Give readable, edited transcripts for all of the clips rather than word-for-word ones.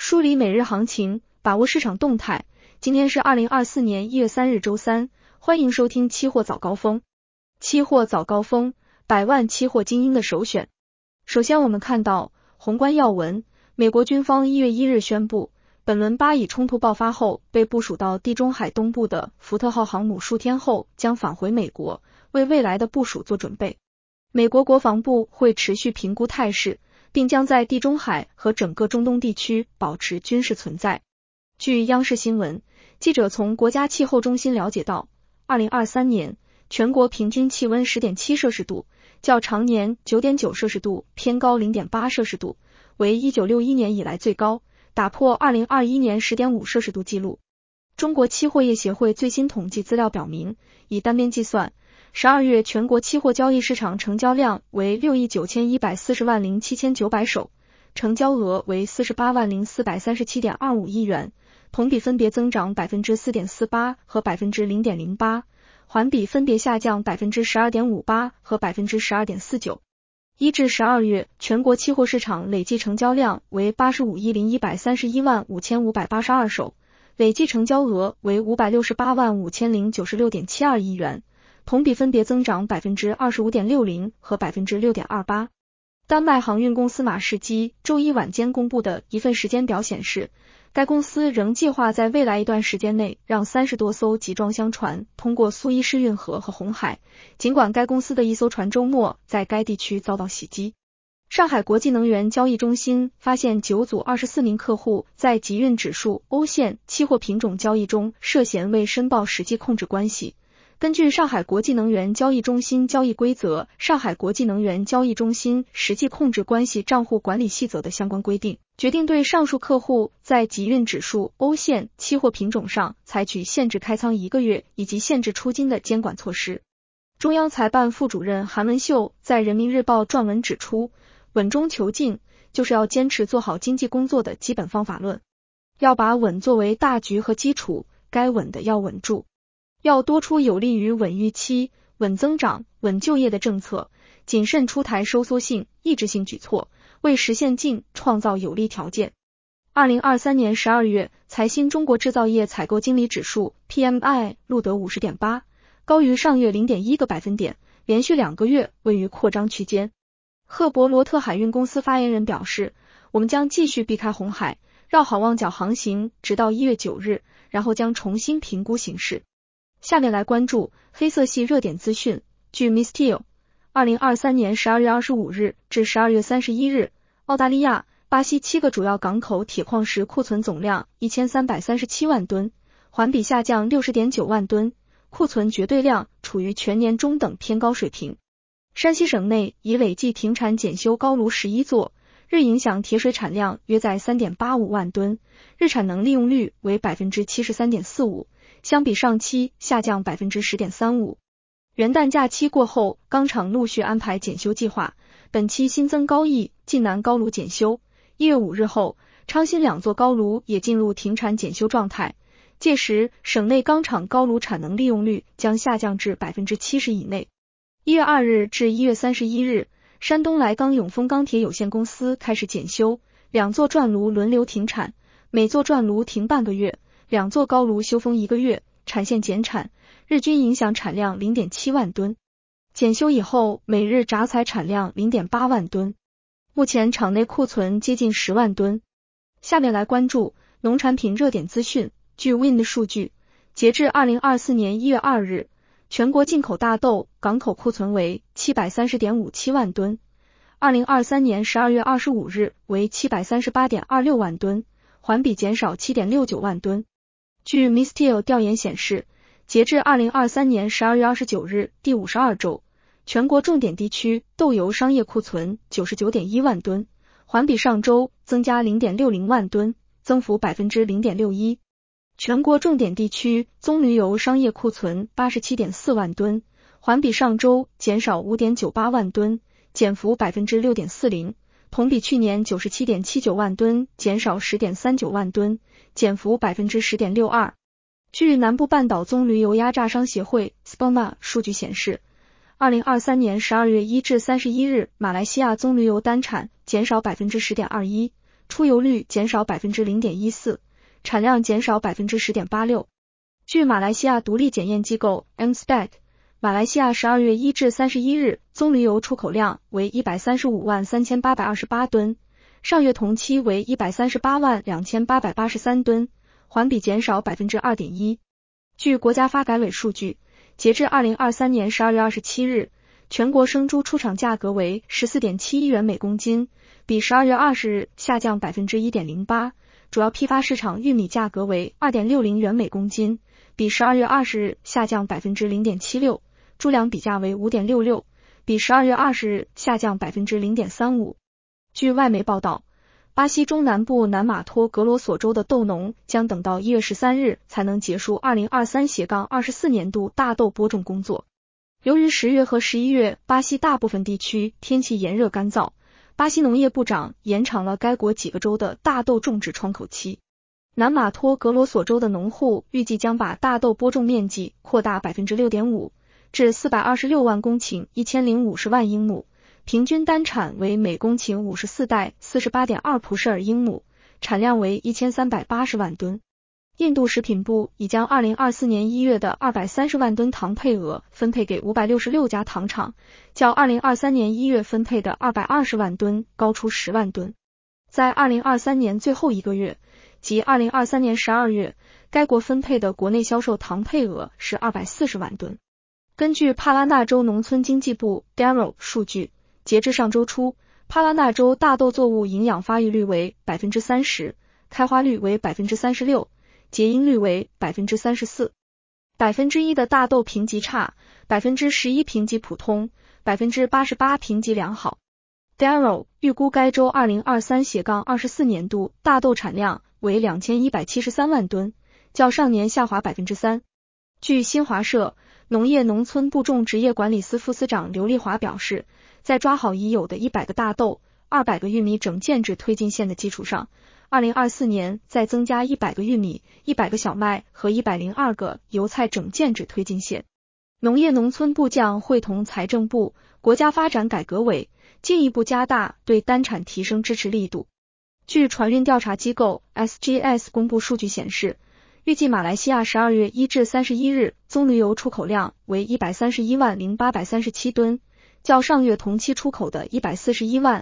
梳理每日行情，把握市场动态。今天是2024年1月3日周三，欢迎收听期货早高峰。期货早高峰，百万期货精英的首选。首先我们看到宏观要闻，美国军方1月1日宣布，本轮巴以冲突爆发后被部署到地中海东部的福特号航母数天后将返回美国，为未来的部署做准备。美国国防部会持续评估态势，并将在地中海和整个中东地区保持军事存在。据央视新闻，记者从国家气候中心了解到，2023年全国平均气温 10.7 摄氏度，较常年 9.9 摄氏度偏高 0.8 摄氏度，为1961年以来最高，打破2021年 10.5 摄氏度纪录。中国期货业协会最新统计资料表明，以单边计算，12月全国期货交易市场成交量为69140万07900手，成交额为48万0437.25亿元，同比分别增长 4.48% 和 0.08%， 环比分别下降 12.58% 和 12.49%。1至12月全国期货市场累计成交量为85亿131万5582手，累计成交额为568万5096.72亿元，同比分别增长 25.60% 和 6.28%。丹麦航运公司马士基周一晚间公布的一份时间表显示，该公司仍计划在未来一段时间内让30多艘集装箱船通过苏伊士运河和红海，尽管该公司的一艘船周末在该地区遭到袭击。上海国际能源交易中心发现9组24名客户在集运指数欧线期货品种交易中涉嫌未申报实际控制关系。根据上海国际能源交易中心交易规则、上海国际能源交易中心实际控制关系账户管理细则的相关规定，决定对上述客户在集运指数欧线期货品种上采取限制开仓1个月以及限制出金的监管措施。中央财办副主任韩文秀在人民日报撰文指出，稳中求进就是要坚持做好经济工作的基本方法论，要把稳作为大局和基础，该稳的要稳住。要多出有利于稳预期、稳增长、稳就业的政策，谨慎出台收缩性、抑制性举措，为实现进创造有利条件。2023年12月，财新中国制造业采购经理指数 PMI 录得 50.8， 高于上月 0.1 个百分点，连续2个月位于扩张区间。赫伯罗特海运公司发言人表示，我们将继续避开红海，绕好望角航行直到1月9日，然后将重新评估形势。下面来关注黑色系热点资讯。据 Misteel 2023年12月25日至12月31日，澳大利亚、巴西7个主要港口铁矿石库存总量1337万吨，环比下降 60.9 万吨，库存绝对量处于全年中等偏高水平。山西省内已累计停产检修高炉11座，日影响铁水产量约在 3.85 万吨，日产能利用率为 73.45%， 相比上期下降 10.35%。元旦假期过后，钢厂陆续安排检修计划，本期新增高邑、晋南高炉检修。1月5日后，昌新2座高炉也进入停产检修状态，届时省内钢厂高炉产能利用率将下降至 70% 以内。1月2日至1月31日，山东莱钢永丰钢铁有限公司开始检修，2座转炉轮流停产，每座转炉停半个月，2座高炉休封1个月，产线减产，日均影响产量 0.7 万吨。检修以后，每日轧采产量 0.8 万吨。目前厂内库存接近10万吨。下面来关注农产品热点资讯。据 Wind 数据，截至2024年1月2日，全国进口大豆港口库存为 730.57 万吨，2023年12月25日为 738.26 万吨，环比减少 7.69 万吨。据 Misteel 调研显示，截至2023年12月29日第52周，全国重点地区豆油商业库存 99.1 万吨，环比上周增加 0.60 万吨，增幅 0.61%。全国重点地区棕榈油商业库存 87.4 万吨，环比上周减少 5.98 万吨，减幅 6.40%， 同比去年 97.79 万吨减少 10.39 万吨，减幅 10.62%。据南部半岛棕榈油压榨商协会 SPOMA 数据显示，2023年12月1至31日，马来西亚棕榈油单产减少 10.21%， 出油率减少 0.14%， 产量减少 10.86%。据马来西亚独立检验机构 MSPEC， 马来西亚12月1至31日棕榈油出口量为1353828吨，上月同期为1382883吨，环比减少 2.1%。据国家发改委数据，截至2023年12月27日，全国生猪出厂价格为 14.71 元每公斤，比12月20日下降 1.08%， 主要批发市场玉米价格为 2.60 元每公斤，比12月20日下降 0.76%， 猪粮比价为 5.66， 比12月20日下降 0.35%。 据外媒报道，巴西中南部南马托格罗索州的豆农将等到1月13日才能结束 2023-24 年度大豆播种工作。由于10月和11月巴西大部分地区天气炎热干燥，巴西农业部长延长了该国几个州的大豆种植窗口期。南马托格罗索州的农户预计将把大豆播种面积扩大 6.5% 至426万公顷1050万英亩，平均单产为每公顷54袋 48.2 普舍尔英亩，产量为1380万吨。印度食品部已将2024年1月的230万吨糖配额分配给566家糖厂，较2023年1月分配的220万吨高出10万吨。在2023年最后一个月，即2023年12月，该国分配的国内销售糖配额是240万吨。根据帕拉纳州农村经济部 DARO 数据，截至上周初，帕拉纳州大豆作物营养发育率为 30%， 开花率为 36%， 结因率为 34%。 1% 的大豆评级差， 11% 评级普通， 88% 评级良好。DARO 预估该州 2023-24 年度大豆产量为2173万吨，较上年下滑 3%。 据新华社，农业农村部种植业管理司副司长刘丽华表示，在抓好已有的100个大豆、200个玉米整建制推进线的基础上，2024年再增加100个玉米、100个小麦和102个油菜整建制推进线。农业农村部将会同财政部、国家发展改革委进一步加大对单产提升支持力度。据船运调查机构 SGS 公布数据显示，预计马来西亚12月1至31日棕榈油出口量为131万0837吨，较上月同期出口的141万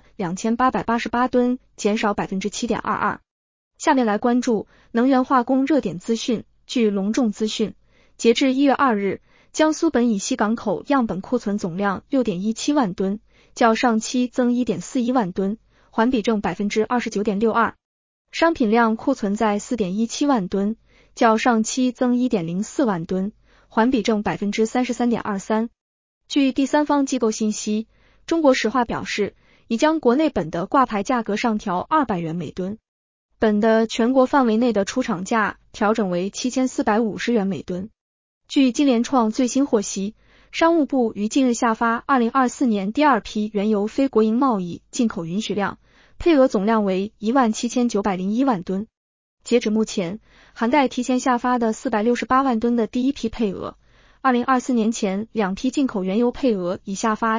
2888吨减少 7.22%。 下面来关注能源化工热点资讯。据隆重资讯，截至1月2日，江苏本乙烯港口样本库存总量 6.17 万吨，较上期增 1.41 万吨，环比正 29.62%。 商品量库存在 4.17 万吨，较上期增 1.04 万吨，环比正 33.23%。 据第三方机构信息，中国石化表示，已将国内苯的挂牌价格上调200元每吨，苯的全国范围内的出厂价调整为7450元每吨。据金联创最新获悉，商务部于近日下发2024年第二批原油非国营贸易进口允许量，配额总量为17901万吨。截止目前，涵盖提前下发的468万吨的第一批配额，2024年前两批进口原油配额已下发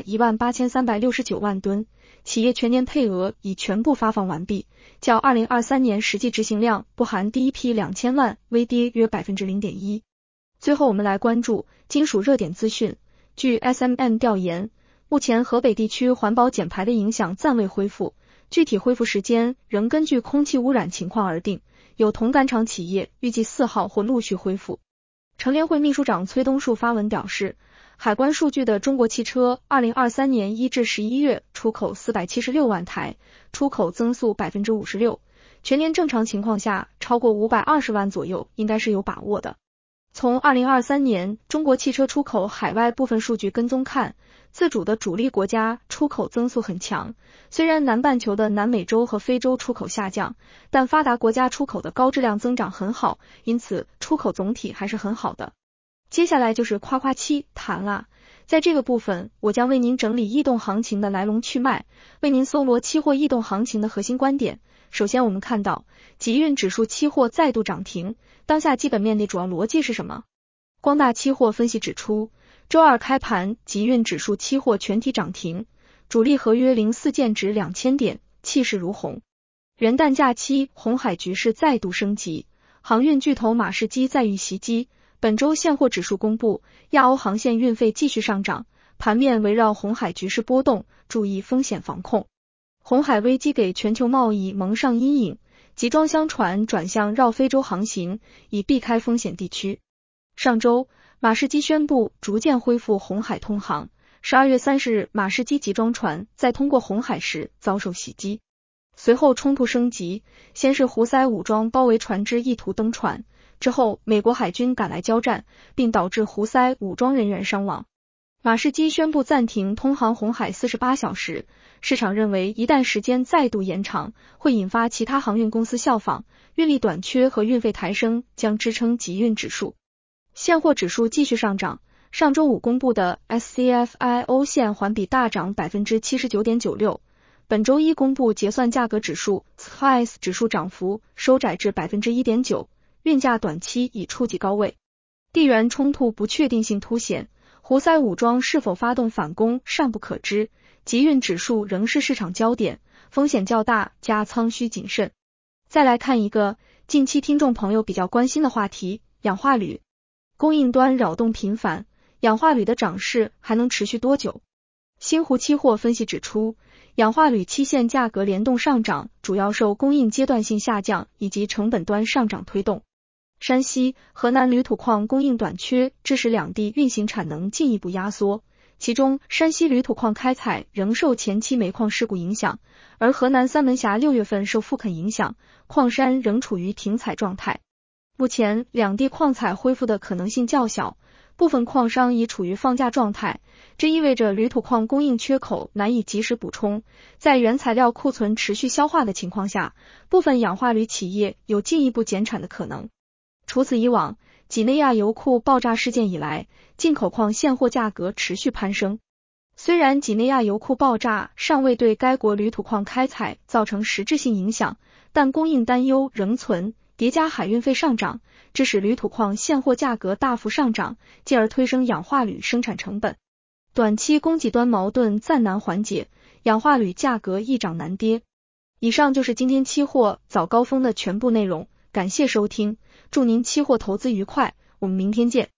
18369万吨，企业全年配额已全部发放完毕，较2023年实际执行量不含第一批2000万微跌约 0.1%。 最后我们来关注金属热点资讯。据 SMM 调研，目前河北地区环保减排的影响暂未恢复，具体恢复时间仍根据空气污染情况而定，有铜杆厂企业预计4号或陆续恢复。乘联会秘书长崔东树发文表示，海关数据的中国汽车2023年1至11月出口476万台，出口增速 56%， 全年正常情况下超过520万左右应该是有把握的。从2023年中国汽车出口海外部分数据跟踪看，自主的主力国家出口增速很强，虽然南半球的南美洲和非洲出口下降，但发达国家出口的高质量增长很好，因此出口总体还是很好的。接下来就是夸夸期谈啦，在这个部分我将为您整理异动行情的来龙去脉，为您搜罗期货异动行情的核心观点。首先我们看到集运指数期货再度涨停，当下基本面的主要逻辑是什么？光大期货分析指出，周二开盘集运指数期货全体涨停，主力合约04剑指2000点，气势如虹。 元旦假期，红海局势再度升级，航运巨头马士基再遇袭击。本周现货指数公布，亚欧航线运费继续上涨，盘面围绕红海局势波动，注意风险防控。红海危机给全球贸易蒙上阴影，集装箱船转向绕非洲航行，以避开风险地区。上周，马士基宣布逐渐恢复红海通航。12月30日，马士基集装船在通过红海时遭受袭击，随后冲突升级，先是胡塞武装包围船只，意图登船，之后美国海军赶来交战，并导致胡塞武装人员伤亡。马士基宣布暂停通航红海48小时，市场认为一旦时间再度延长，会引发其他航运公司效仿，运力短缺和运费抬升将支撑集运指数。现货指数继续上涨，上周五公布的 SCFI 欧线环比大涨 79.96%， 本周一公布结算价格指数 SCFI 指数涨幅收窄至 1.9%， 运价短期已触及高位。地缘冲突不确定性凸显，胡塞武装是否发动反攻尚不可知，集运指数仍是市场焦点，风险较大，加仓需谨慎。再来看一个近期听众朋友比较关心的话题，氧化铝。供应端扰动频繁，氧化铝的涨势还能持续多久？新湖期货分析指出，氧化铝期现价格联动上涨，主要受供应阶段性下降以及成本端上涨推动。山西、河南铝土矿供应短缺，致使两地运行产能进一步压缩。其中，山西铝土矿开采仍受前期煤矿事故影响，而河南三门峡6月份受复垦影响，矿山仍处于停采状态。目前两地矿采恢复的可能性较小，部分矿商已处于放假状态，这意味着铝土矿供应缺口难以及时补充。在原材料库存持续消化的情况下，部分氧化铝企业有进一步减产的可能。除此以往，几内亚油库爆炸事件以来，进口矿现货价格持续攀升。虽然几内亚油库爆炸尚未对该国铝土矿开采造成实质性影响，但供应担忧仍存，叠加海运费上涨，致使铝土矿现货价格大幅上涨，进而推升氧化铝生产成本。短期供给端矛盾暂难缓解，氧化铝价格易涨难跌。以上就是今天期货早高峰的全部内容，感谢收听，祝您期货投资愉快，我们明天见。